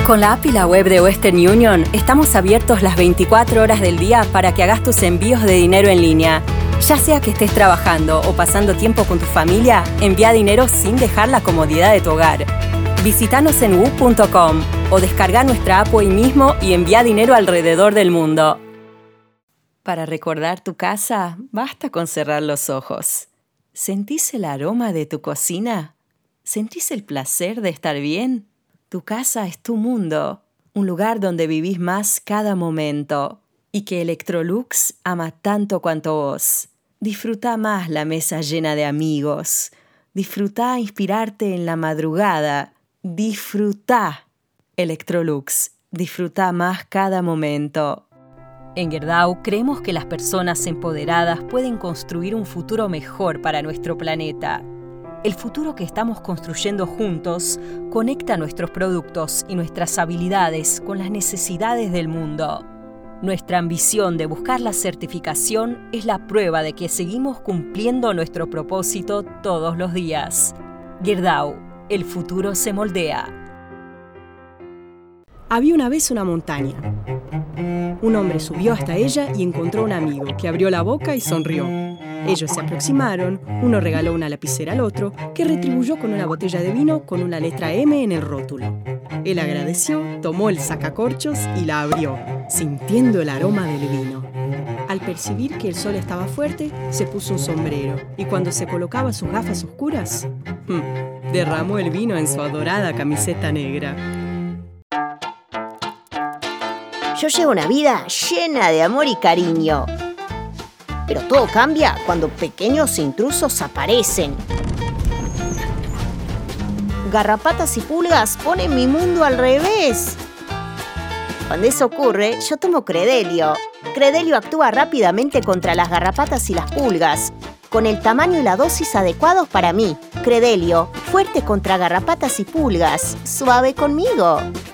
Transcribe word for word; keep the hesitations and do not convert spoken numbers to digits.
Con la app y la web de Western Union, estamos abiertos las veinticuatro horas del día para que hagas tus envíos de dinero en línea. Ya sea que estés trabajando o pasando tiempo con tu familia, envía dinero sin dejar la comodidad de tu hogar. Visítanos en wu punto com o descarga nuestra app hoy mismo y envía dinero alrededor del mundo. Para recordar tu casa, basta con cerrar los ojos. ¿Sentís el aroma de tu cocina? ¿Sentís el placer de estar bien? Tu casa es tu mundo, un lugar donde vivís más cada momento y que Electrolux ama tanto cuanto vos. Disfruta más la mesa llena de amigos. Disfruta inspirarte en la madrugada. Disfruta Electrolux. Disfruta más cada momento. En Gerdau creemos que las personas empoderadas pueden construir un futuro mejor para nuestro planeta. El futuro que estamos construyendo juntos conecta nuestros productos y nuestras habilidades con las necesidades del mundo. Nuestra ambición de buscar la certificación es la prueba de que seguimos cumpliendo nuestro propósito todos los días. Gerdau, el futuro se moldea. Había una vez una montaña. Un hombre subió hasta ella y encontró un amigo que abrió la boca y sonrió. Ellos se aproximaron, uno regaló una lapicera al otro, que retribuyó con una botella de vino con una letra M en el rótulo. Él agradeció, tomó el sacacorchos y la abrió, sintiendo el aroma del vino. Al percibir que el sol estaba fuerte, se puso un sombrero y cuando se colocaba sus gafas oscuras, ¡hmm!, derramó el vino en su adorada camiseta negra. Yo llevo una vida llena de amor y cariño. Pero todo cambia cuando pequeños intrusos aparecen. Garrapatas y pulgas ponen mi mundo al revés. Cuando eso ocurre, yo tomo Credelio. Credelio actúa rápidamente contra las garrapatas y las pulgas, con el tamaño y la dosis adecuados para mí. Credelio, fuerte contra garrapatas y pulgas. Suave conmigo.